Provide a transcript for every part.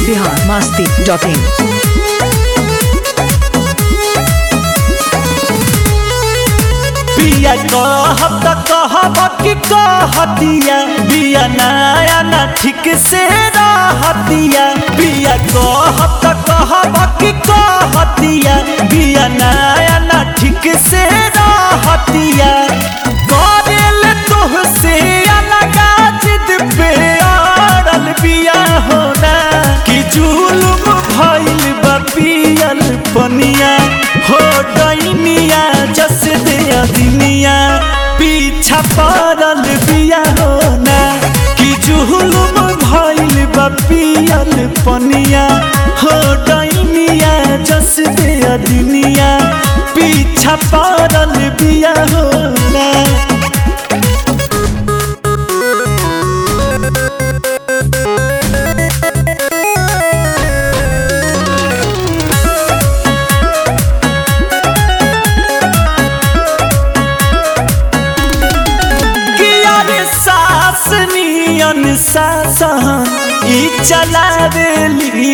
biharmasti.in बिया कहब त कहब कि कहतिया बिया नया ना ठीक से रहतिया बिया कहब त कहब कि कहतिया बिया नया ना ठीक से रहतिया करेल तोहसे अलग जिद पे अड़ल बिया होना कि जुलुम भइल बा पियल पनिया हो डैनिया जस दे अदिनिया पीछा पड़ल बिया होना कि जुलुम भइल बा पियल पनिया हो डैनिया जस दे अदिनिया पीछा पड़ल बिया होना अनुशासन ई चलावेली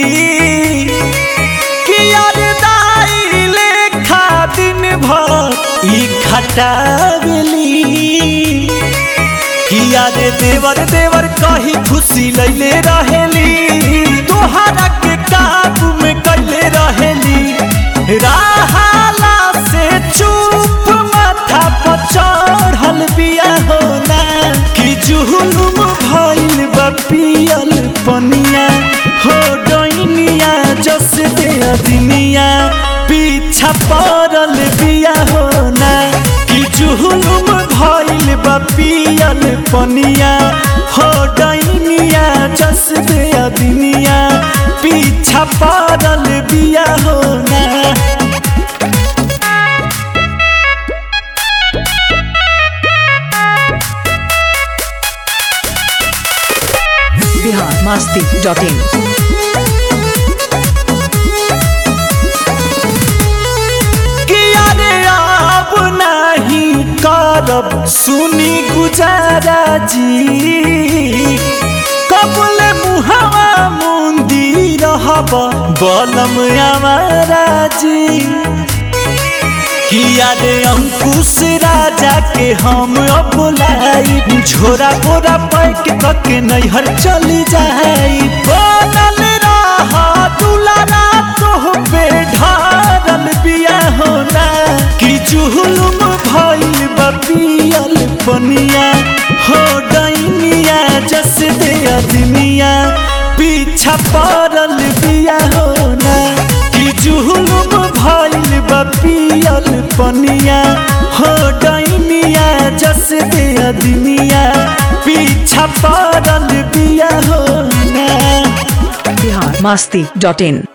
कि यार दाई लेखा दिन भर ई खटावेली कि यार देवर देवर कही खुशी लैले रहेली तोहरा के काबू में कैले रहेली राहला से चुप माथा पर चढ़ल बिया होना कि जुलुम भइल बा पियल पनिया हो डैनिया जस दे अदिनिया पीछा पड़ल बिया होना कि जुलुम भइल बा पियल पनिया हो डैनिया जस दे अदिनिया पीछा पड़ल बिया होना biharmasti.in करब सुनी गुजारा जी कबल मुहावा मुंदी रहब बलम हमारा जी किया रे अंकुश राजा के हम अब लाई झोरा बोरा पैक करके नैहर चली जाई बनल रहा दुलारा तोह पे ढारल बिया होना कि जुलुम भइल बा पियल पनिया हो डैनिया जस दे अदिनिया पीछा पड़ल बिया होना कि जुलुम भइल बा पियल पनिया हो डैनिया जस दे अदिनिया पीछा पड़ल बिया होना biharmasti.in